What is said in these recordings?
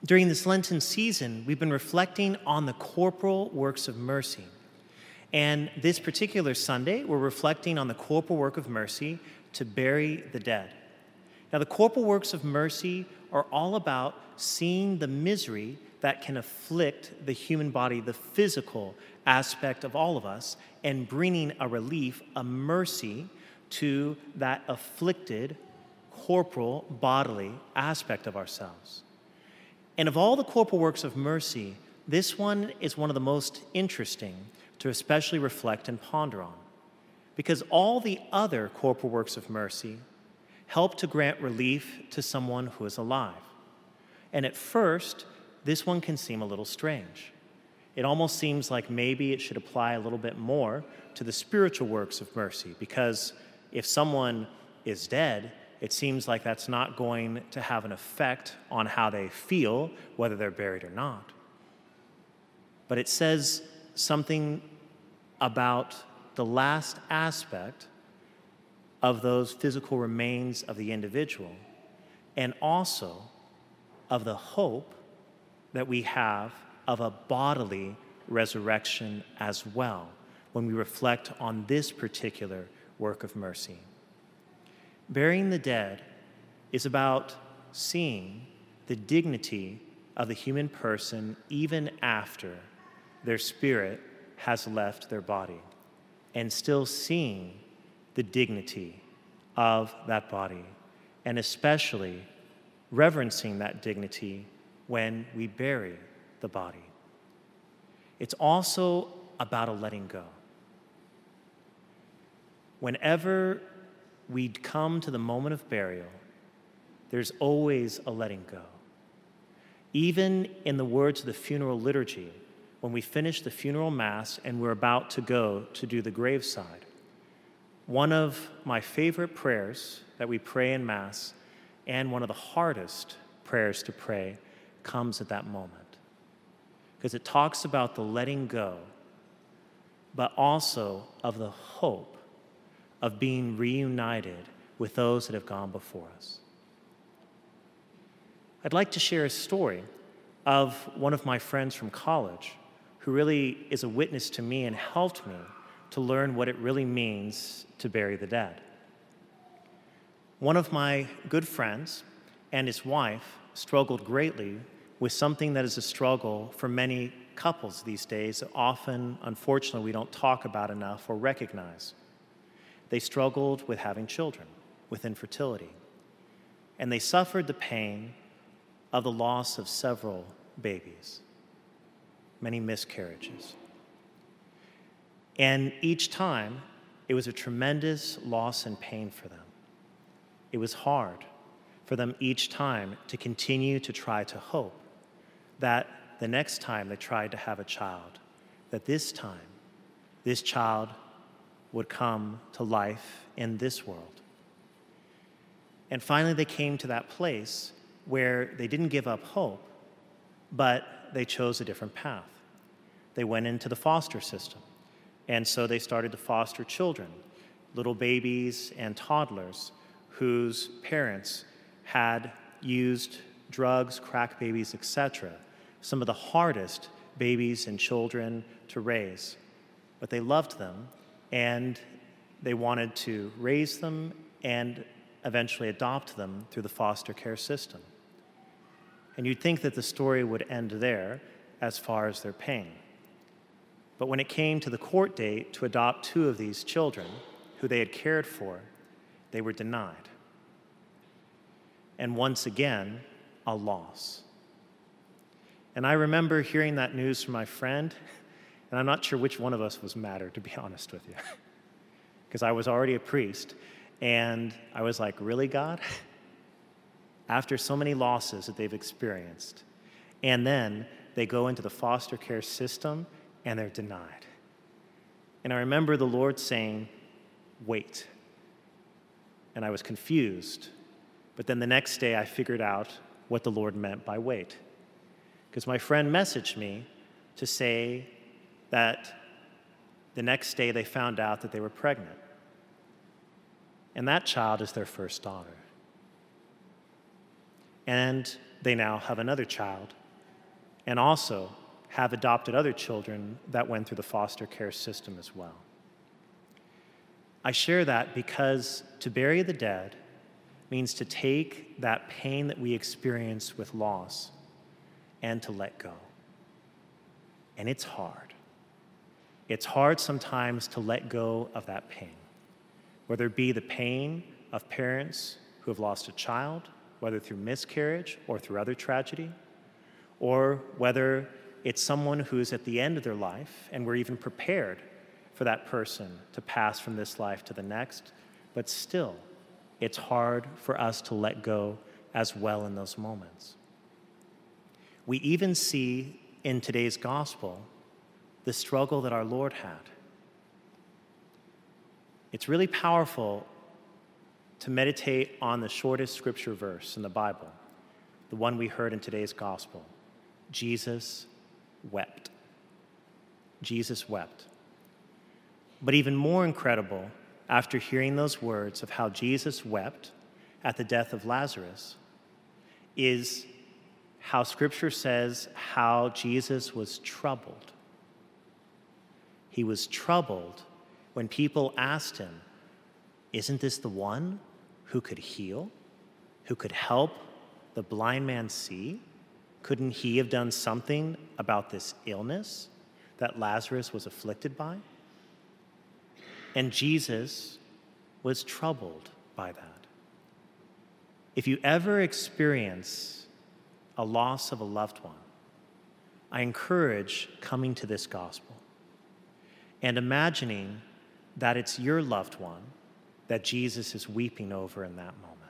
During this Lenten season, we've been reflecting on the corporal works of mercy. And this particular Sunday, we're reflecting on the corporal work of mercy to bury the dead. Now, the corporal works of mercy are all about seeing the misery that can afflict the human body, the physical aspect of all of us, and bringing a relief, a mercy to that afflicted corporal bodily aspect of ourselves. And of all the corporal works of mercy, this one is one of the most interesting to especially reflect and ponder on, because all the other corporal works of mercy help to grant relief to someone who is alive. And at first, this one can seem a little strange. It almost seems like maybe it should apply a little bit more to the spiritual works of mercy, because if someone is dead, it seems like that's not going to have an effect on how they feel, whether they're buried or not. But it says something about the last aspect of those physical remains of the individual, and also of the hope that we have of a bodily resurrection as well when we reflect on this particular work of mercy. Burying the dead is about seeing the dignity of the human person even after their spirit has left their body, and still seeing the dignity of that body, and especially reverencing that dignity when we bury the body. It's also about a letting go. Whenever we come to the moment of burial, there's always a letting go. Even in the words of the funeral liturgy, when we finish the funeral mass and we're about to go to do the graveside, one of my favorite prayers that we pray in Mass, and one of the hardest prayers to pray, comes at that moment. Because it talks about the letting go, but also of the hope of being reunited with those that have gone before us. I'd like to share a story of one of my friends from college who really is a witness to me and helped me to learn what it really means to bury the dead. One of my good friends and his wife struggled greatly with something that is a struggle for many couples these days that often, unfortunately, we don't talk about enough or recognize. They struggled with having children, with infertility, and they suffered the pain of the loss of several babies, many miscarriages. And each time, it was a tremendous loss and pain for them. It was hard for them each time to continue to try to hope that the next time they tried to have a child, that this time, this child would come to life in this world. And finally, they came to that place where they didn't give up hope, but they chose a different path. They went into the foster system. And so they started to foster children, little babies and toddlers whose parents had used drugs, crack babies, etc., some of the hardest babies and children to raise. But they loved them, and they wanted to raise them and eventually adopt them through the foster care system. And you'd think that the story would end there as far as their pain. But when it came to the court date to adopt two of these children who they had cared for, they were denied. And once again, a loss. And I remember hearing that news from my friend, and I'm not sure which one of us was madder, to be honest with you, because I was already a priest, and I was like, really, God? After so many losses that they've experienced, and then they go into the foster care system, and they're denied. And I remember the Lord saying, wait. And I was confused. But then the next day I figured out what the Lord meant by wait. Because my friend messaged me to say that the next day they found out that they were pregnant. And that child is their first daughter. And they now have another child and also have adopted other children that went through the foster care system as well. I share that because to bury the dead means to take that pain that we experience with loss and to let go. And it's hard. It's hard sometimes to let go of that pain, whether it be the pain of parents who have lost a child, whether through miscarriage or through other tragedy, or whether it's someone who's at the end of their life and we're even prepared for that person to pass from this life to the next, but still, it's hard for us to let go as well in those moments. We even see in today's gospel the struggle that our Lord had. It's really powerful to meditate on the shortest scripture verse in the Bible, the one we heard in today's gospel. Jesus wept. Jesus wept. But even more incredible, after hearing those words of how Jesus wept at the death of Lazarus, is how Scripture says how Jesus was troubled. He was troubled when people asked him, "Isn't this the one who could heal, who could help the blind man see? Couldn't he have done something about this illness that Lazarus was afflicted by?" And Jesus was troubled by that. If you ever experience a loss of a loved one, I encourage coming to this gospel and imagining that it's your loved one that Jesus is weeping over in that moment.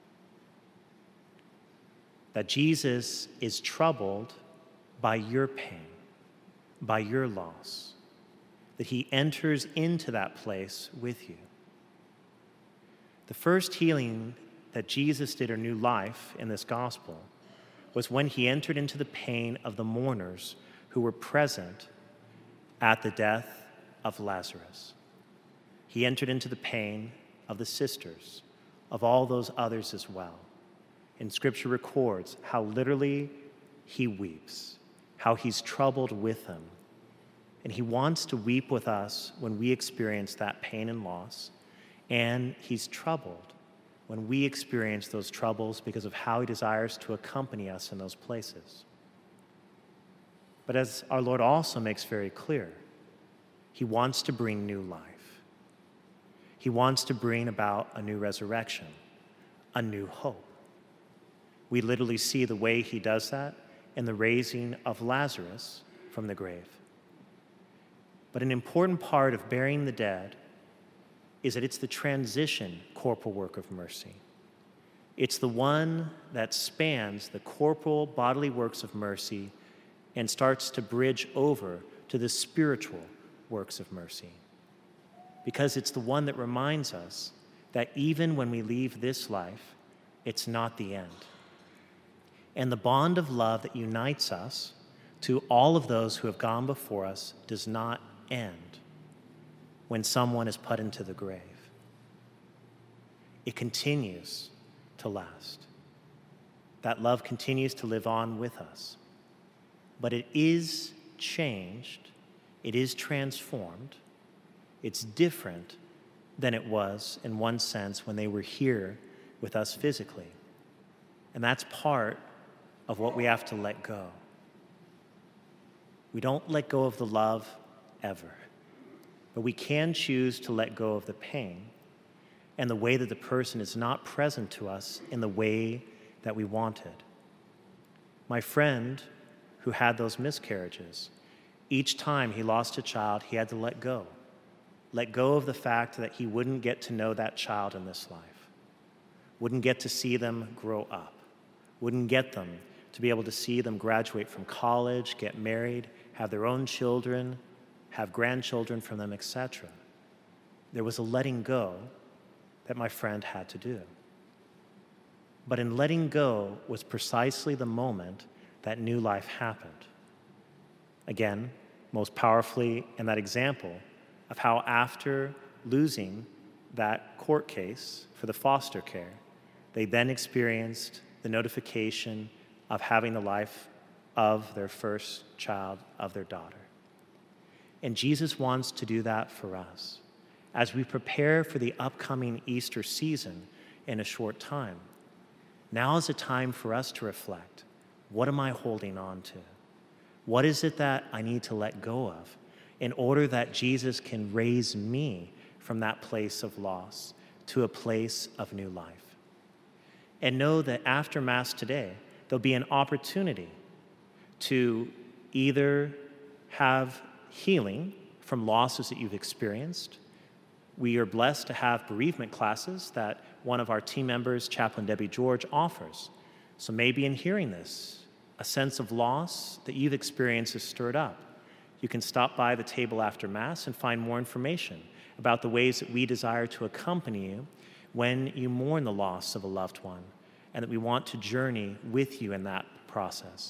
That Jesus is troubled by your pain, by your loss, that he enters into that place with you. The first healing that Jesus did, or new life in this gospel, was when he entered into the pain of the mourners who were present at the death of Lazarus. He entered into the pain of the sisters, of all those others as well. And Scripture records how literally he weeps, how he's troubled with them. And he wants to weep with us when we experience that pain and loss. And he's troubled when we experience those troubles because of how he desires to accompany us in those places. But as our Lord also makes very clear, he wants to bring new life. He wants to bring about a new resurrection, a new hope. We literally see the way he does that in the raising of Lazarus from the grave. But an important part of burying the dead is that it's the transition corporal work of mercy. It's the one that spans the corporal bodily works of mercy and starts to bridge over to the spiritual works of mercy. Because it's the one that reminds us that even when we leave this life, it's not the end. And the bond of love that unites us to all of those who have gone before us does not end when someone is put into the grave. It continues to last. That love continues to live on with us. But it is changed, it is transformed, it's different than it was in one sense when they were here with us physically. And that's part of what we have to let go. We don't let go of the love ever, but we can choose to let go of the pain and the way that the person is not present to us in the way that we wanted. My friend who had those miscarriages, each time he lost a child, he had to let go of the fact that he wouldn't get to know that child in this life, wouldn't get to see them grow up, wouldn't get them to be able to see them graduate from college, get married, have their own children, have grandchildren from them, etc. There was a letting go that my friend had to do. But in letting go was precisely the moment that new life happened. Again, most powerfully in that example of how after losing that court case for the foster care, they then experienced the notification of having the life of their first child, of their daughter. And Jesus wants to do that for us. As we prepare for the upcoming Easter season in a short time, now is a time for us to reflect. What am I holding on to? What is it that I need to let go of in order that Jesus can raise me from that place of loss to a place of new life? And know that after Mass today, there'll be an opportunity to either have healing from losses that you've experienced. We are blessed to have bereavement classes that one of our team members, Chaplain Debbie George, offers. So maybe in hearing this, a sense of loss that you've experienced is stirred up. You can stop by the table after Mass and find more information about the ways that we desire to accompany you when you mourn the loss of a loved one, and that we want to journey with you in that process.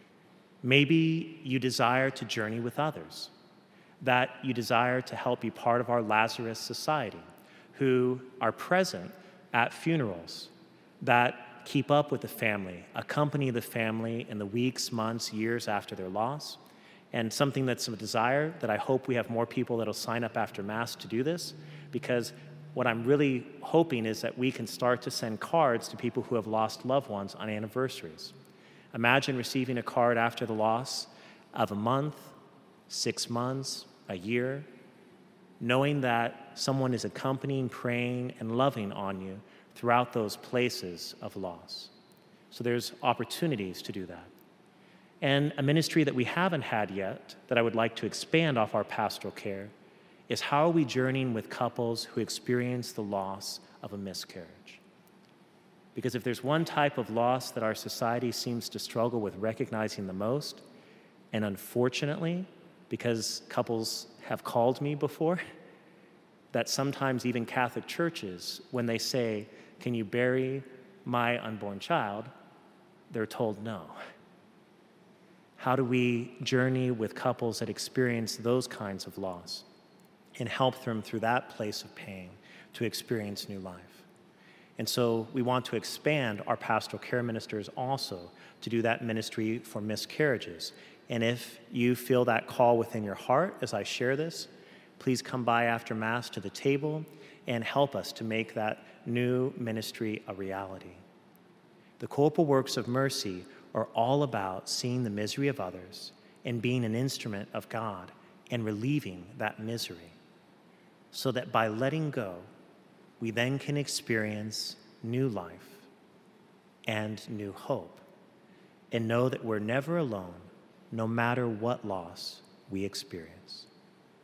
Maybe you desire to journey with others, that you desire to help be part of our Lazarus Society, who are present at funerals, that keep up with the family, accompany the family in the weeks, months, years after their loss. And something that's a desire that I hope we have more people that'll sign up after Mass to do this, because what I'm really hoping is that we can start to send cards to people who have lost loved ones on anniversaries. Imagine receiving a card after the loss of a month, 6 months, a year, knowing that someone is accompanying, praying, and loving on you throughout those places of loss. So there's opportunities to do that. And a ministry that we haven't had yet that I would like to expand off our pastoral care is how are we journeying with couples who experience the loss of a miscarriage? Because if there's one type of loss that our society seems to struggle with recognizing the most, and unfortunately, because couples have called me before, that sometimes even Catholic churches, when they say, "Can you bury my unborn child?" they're told no. How do we journey with couples that experience those kinds of loss and help them through that place of pain to experience new life? And so we want to expand our pastoral care ministers also to do that ministry for miscarriages. And if you feel that call within your heart as I share this, please come by after Mass to the table and help us to make that new ministry a reality. The corporal works of mercy are all about seeing the misery of others and being an instrument of God and relieving that misery, so that by letting go, we then can experience new life and new hope, and know that we're never alone, no matter what loss we experience.